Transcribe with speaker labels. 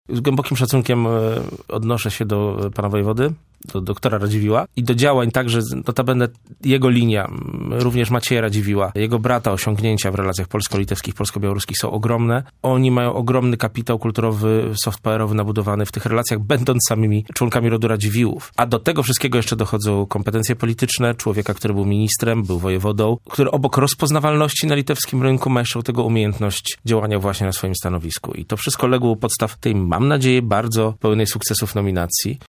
Speaker 1: Z głębokim szacunkiem odnoszę się do pana wojewody, do doktora Radziwiłła i do działań także, notabene jego linia, również Macieja Radziwiłła, jego brata, osiągnięcia w relacjach polsko-litewskich, polsko-białoruskich są ogromne. Oni mają ogromny kapitał kulturowy, soft powerowy nabudowany w tych relacjach, będąc samymi członkami rodu Radziwiłłów. A do tego wszystkiego jeszcze dochodzą kompetencje polityczne człowieka, który był ministrem, był wojewodą, który obok rozpoznawalności na litewskim rynku ma jeszcze tego umiejętność działania właśnie na swoim stanowisku. I to wszystko legło u podstaw tej, mam nadzieję, bardzo pełnej sukcesów nominacji.